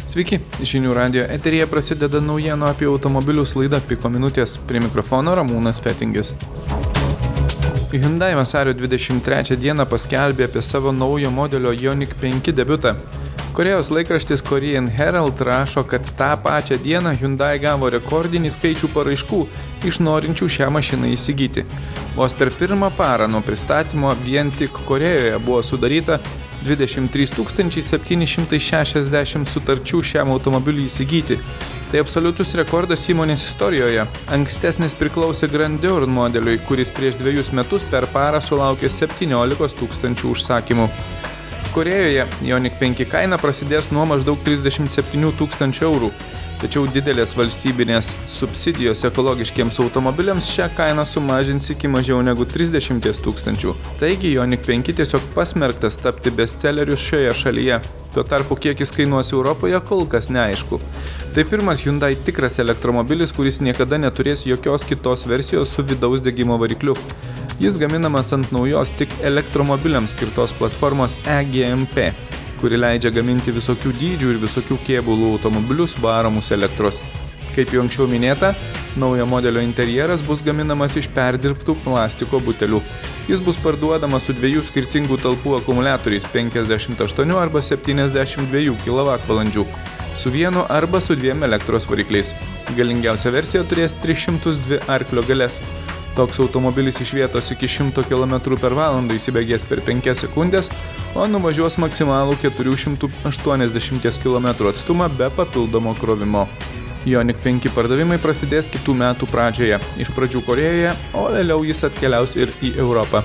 Sveiki, žinių radijo eteryje prasideda naujienų apie automobilius laida Piko minutės. Prie mikrofono Ramūnas Fetingis. Hyundai vasario 23 dieną paskelbė apie savo naujo modelio Ioniq 5 debiutą. Korėjos laikraštis Korean Herald rašo, kad tą pačią dieną Hyundai gavo rekordinį skaičių paraiškų iš norinčių šią mašiną įsigyti. Vos per pirmą parą nuo pristatymo vien tik Korejoje buvo sudaryta 23 760 sutarčių šiam automobiliui įsigyti. Tai absoliutus rekordas įmonės istorijoje. Ankstesnis priklausė Grandeur modeliui, kuris prieš 2 metus per parą sulaukė 17 000 užsakymų. Korejoje Ioniq 5 kaina prasidės nuo maždaug 37 000 eurų. Tačiau didelės valstybinės subsidijos ekologiškiems automobiliams šią kainą sumažins iki mažiau negu 30 000. Taigi Ioniq 5 tiesiog pasmerktas tapti bestselleriu šioje šalyje. Tuo tarpu kiek jis kainuos Europoje, kol kas neaišku. Tai pirmas Hyundai tikras elektromobilis, kuris niekada neturės jokios kitos versijos su vidaus degimo varikliu. Jis gaminamas ant naujos tik elektromobiliams skirtos platformos EGMP, kuri leidžia gaminti visokių dydžių ir visokių kėbulų automobilius varomus elektros. Kaip jau anksčiau minėta, naujo modelio interjeras bus gaminamas iš perdirbtų plastiko butelių. Jis bus parduodamas su 2 skirtingų talpų akumuliatoriais 58 arba 72 kWh, su vienu arba su 2 elektros varikliais. Galingiausia versija turės 302 arklio galias. Toks automobilis iš vietos iki 100 km/h įsibėgės per 5 sekundės, o nuvažiuos maksimalų 480 km atstumą be papildomo krovimo. Ioniq 5 pardavimai prasidės kitų metų pradžioje, iš pradžių Korėjoje, o vėliau jis atkeliaus ir į Europą.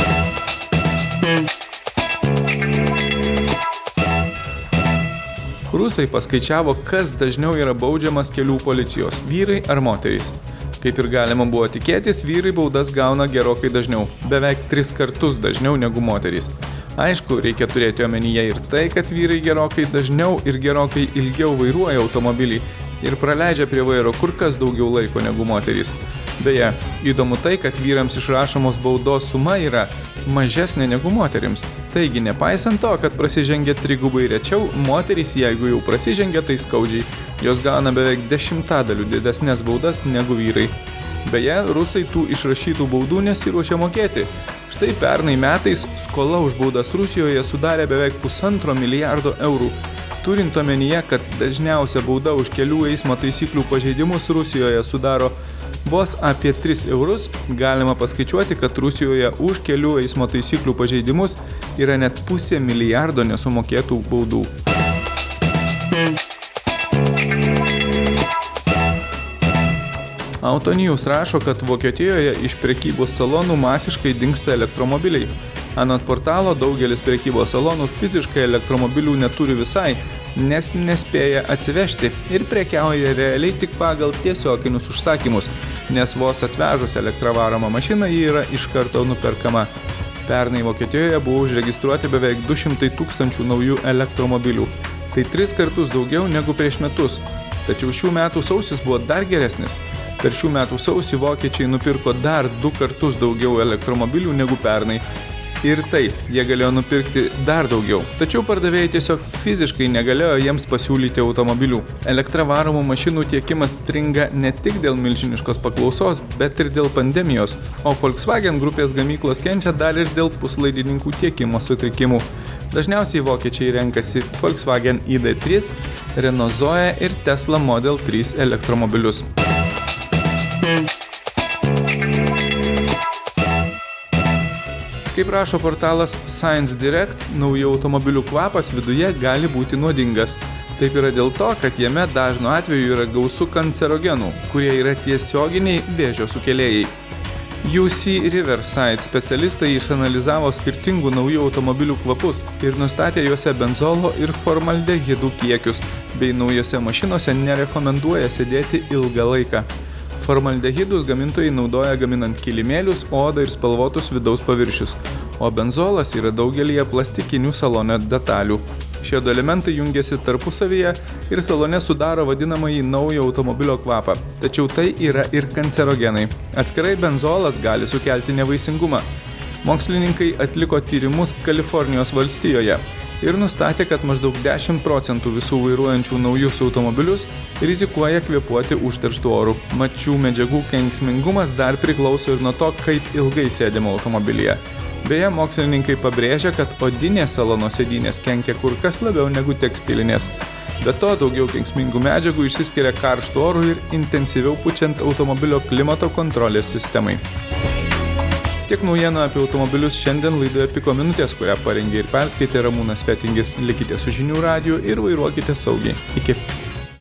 Rusai paskaičiavo, kas dažniau yra baudžiamas kelių policijos – vyrai ar moterys. Kaip ir galima buvo tikėtis, vyrai baudas gauna gerokai dažniau, beveik 3 kartus dažniau negu moterys. Aišku, reikia turėti omenyje ir tai, kad vyrai gerokai dažniau ir gerokai ilgiau vairuoja automobilį ir praleidžia prie vairo kur kas daugiau laiko negu moterys. Beje, įdomu tai, kad vyrams išrašomos baudos suma yra mažesnė negu moterims. Taigi, nepaisant to, kad prasižengia 3 rečiau, moterys, jeigu jau prasižengia, tai skaudžiai. Jos gauna beveik 10 didesnės baudas negu vyrai. Beje, rusai tų išrašytų baudų nesiruošia mokėti. Štai pernai metais skola už baudas Rusijoje sudarė beveik 1,5 milijardo eurų. Turint omenyje, kad dažniausia bauda už kelių eismo taisyklių pažeidimus Rusijoje sudaro vos apie 3 eurus, galima paskaičiuoti, kad Rusijoje už kelių eismo taisyklių pažeidimus yra net 500 milijardo nesumokėtų baudų. Autonews rašo, kad Vokietijoje iš prekybos salonų masiškai dingsta elektromobiliai. Anot portalo, daugelis prekybos salonų fiziškai elektromobilių neturi visai, nes nespėja atsivežti ir prekiauja realiai tik pagal tiesioginius užsakymus, nes vos atvežus elektravaromą mašiną ji yra iš karto nuperkama. Pernai Vokietijoje buvo užregistruoti beveik 200 000 naujų elektromobilių. Tai 3 kartus daugiau negu prieš metus. Tačiau šių metų sausis buvo dar geresnis. Per šių metų sausį vokiečiai nupirko dar 2 kartus daugiau elektromobilių negu pernai. Ir taip, jie galėjo nupirkti dar daugiau. Tačiau pardavėjai tiesiog fiziškai negalėjo jiems pasiūlyti automobilių. Elektravaromų mašinų tiekimas stringa ne tik dėl milžiniškos paklausos, bet ir dėl pandemijos. O Volkswagen grupės gamyklos kenčia dar ir dėl puslaidininkų tiekimo sutrikimų. Dažniausiai vokiečiai renkasi Volkswagen ID3, Renault Zoe ir Tesla Model 3 elektromobilius. Kaip rašo portalas Science Direct, naujų automobilių kvapas viduje gali būti nuodingas. Taip yra dėl to, kad jame dažnu atveju yra gausu kancerogenų, kurie yra tiesioginiai vėžio sukėlėjai. UC Riverside specialistai išanalizavo skirtingų naujų automobilių kvapus ir nustatė juose benzolo ir formaldehidų kiekius, bei naujose mašinose nerekomenduoja sėdėti ilgą laiką. Formaldehidus gamintojai naudoja gaminant kilimėlius, odą ir spalvotus vidaus paviršius, o benzolas yra daugelyje plastikinių salone detalių. Šie du elementai jungiasi tarpusavyje ir salone sudaro vadinamąjį naujo automobilio kvapą. Tačiau tai yra ir kancerogenai. Atskirai benzolas gali sukelti nevaisingumą. Mokslininkai atliko tyrimus Kalifornijos valstijoje. ir nustatė, kad maždaug 10% visų vairuojančių naujus automobilius rizikuoja kvėpuoti užterštų orų. Mat šių medžiagų kenksmingumas dar priklauso ir nuo to, kaip ilgai sėdima automobilyje. Beje, mokslininkai pabrėžia, kad odinės salono sėdynės kenkia kur kas labiau negu tekstilinės. Be to, daugiau kenksmingų medžiagų išsiskiria karštu oru ir intensyviau pučiant automobilio klimato kontrolės sistemai. Tiek naujienų apie automobilius šiandien laidoje Piko minutės, kurią parengė ir perskaitė Ramūnas Fetingis. Likite su Žinių radiju ir vairuokite saugiai. Iki.